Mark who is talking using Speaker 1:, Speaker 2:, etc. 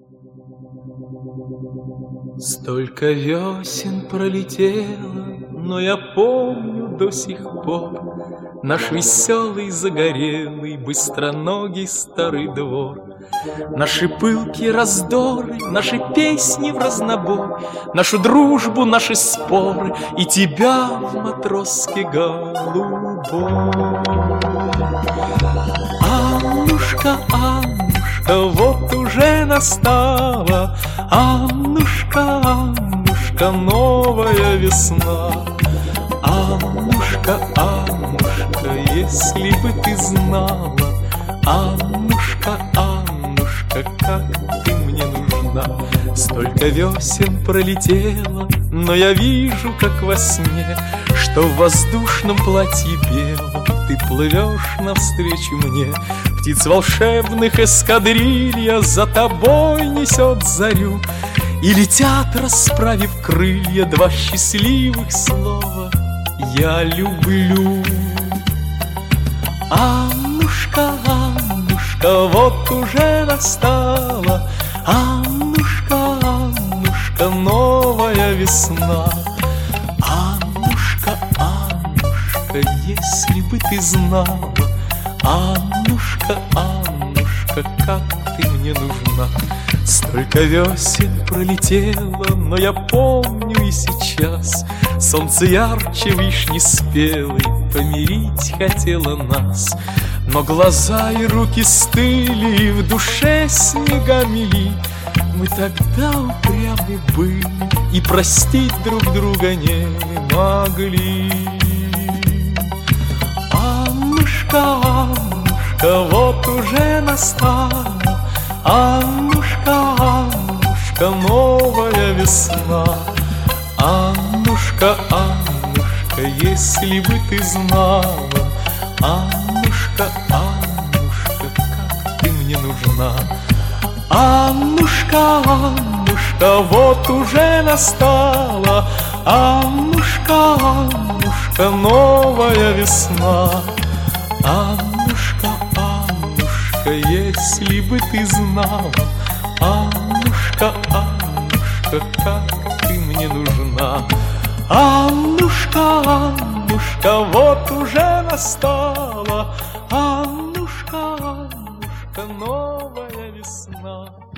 Speaker 1: Столько весен пролетело, но я помню до сих пор наш веселый, загорелый, быстроногий старый двор. Наши пылкие раздоры, наши песни в разнобой, нашу дружбу, наши споры и тебя в матроске голубой. Аннушка, Аннушка, вот уже настала, Аннушка, Аннушка, новая весна. Аннушка, Аннушка, если бы ты знала, Аннушка, Аннушка, как ты мне нужна. Столько весен пролетело, но я вижу, как во сне, что в воздушном платье белом ты плывешь навстречу мне. Птиц волшебных эскадрилья за тобой несет зарю, и летят, расправив крылья, два счастливых слова: я люблю. Аннушка, Аннушка, вот уже настала, Аннушка, Аннушка, новая весна. Аннушка, Аннушка, если бы ты знала, Аннушка, Аннушка, как ты мне нужна. Столько весен пролетело, но я помню и сейчас. Солнце ярче вишни спелой помирить хотело нас. Но глаза и руки стыли, и в душе снега мели. Мы тогда упрямы были и простить друг друга не могли. Аннушка, Аннушка, вот уже настала, Аннушка, Аннушка, новая весна. Аннушка, Аннушка, если бы ты знала, Аннушка, Аннушка, как ты мне нужна. Аннушка, Аннушка, вот уже настала, Аннушка, Аннушка, новая весна. Аннушка, Аннушка, если бы ты знала, Аннушка, Аннушка, как ты мне нужна. Аннушка, Аннушка, вот уже настала, Аннушка, Аннушка, новая весна.